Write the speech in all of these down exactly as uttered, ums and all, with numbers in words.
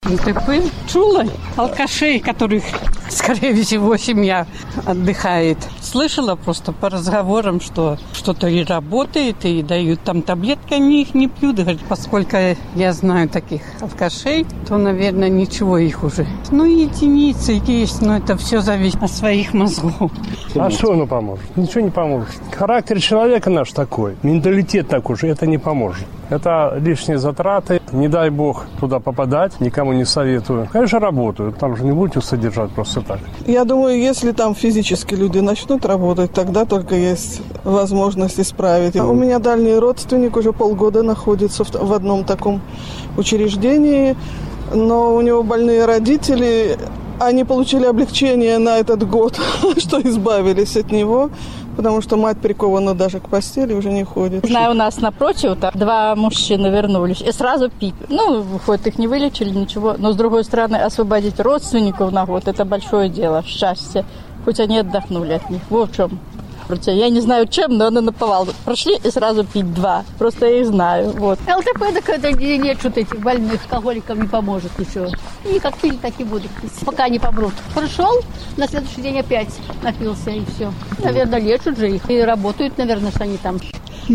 ЛТП чула алкашей, которых, скорее всего, семья отдыхает. Слышала просто по разговорам, что что-то и работает, и дают там таблетки, они их не пьют. Говорят, поскольку я знаю таких алкашей, то, наверное, ничего их уже. Ну, единицы есть, но это все зависит от своих мозгов. А что оно поможет? Ничего не поможет. Характер человека наш такой, менталитет такой же, это не поможет. Это лишние затраты, не дай бог туда попадать, никому не советую. Конечно, работают, там же не будете содержать просто так. Я думаю, если там физически люди начнут работать, тогда только есть возможность исправить. У меня дальний родственник уже полгода находится в одном таком учреждении, но у него больные родители, они получили облегчение на этот год, что избавились от него. Потому что мать прикована даже к постели, уже не ходит. Знаю, у нас напротив так, два мужчины вернулись и сразу пить. Ну, хоть их не вылечили, ничего. Но, с другой стороны, освободить родственников на год – это большое дело, счастье. Хоть они отдохнули от них. Вот в чем. Я не знаю, чем, но она наповал. Прошли и сразу пить два. Просто я их знаю. Вот. ЛТП, так это нет, что-то этих больных алкоголикам не поможет ничего. И как пили, так и будут пить, пока не помрут. Пришел, на следующий день опять напился, и все. Наверное, лечат же их. И работают, наверное, что они там.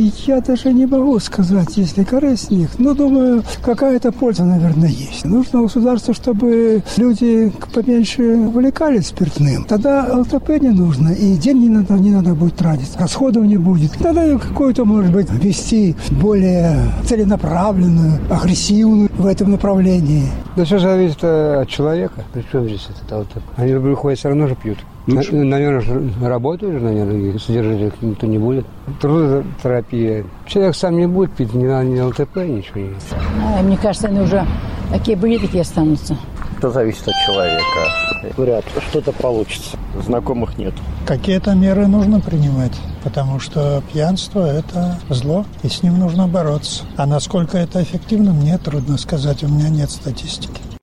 Я даже не могу сказать, если корысть с них. Но, думаю, какая-то польза, наверное, есть. Нужно государству, чтобы люди поменьше увлекались спиртным. Тогда ЛТП не нужно, и деньги не надо, не надо будет тратить. Расходов не будет. Тогда какую-то, может быть, вести более целенаправленную, агрессивную в этом направлении. Да все зависит от человека. Причем здесь это ЛТП? Они выходят, все равно же пьют. Лучше. Наверное, работают, наверное, и содержать их никто не будет. Трудотерапия. Человек сам не будет пить, ни, ни ЛТП, ничего не. А, мне кажется, они уже такие были, такие останутся. Это зависит от человека. Вряд ли что-то получится. Знакомых нет. Какие-то меры нужно принимать, потому что пьянство – это зло, и с ним нужно бороться. А насколько это эффективно, мне трудно сказать, у меня нет статистики.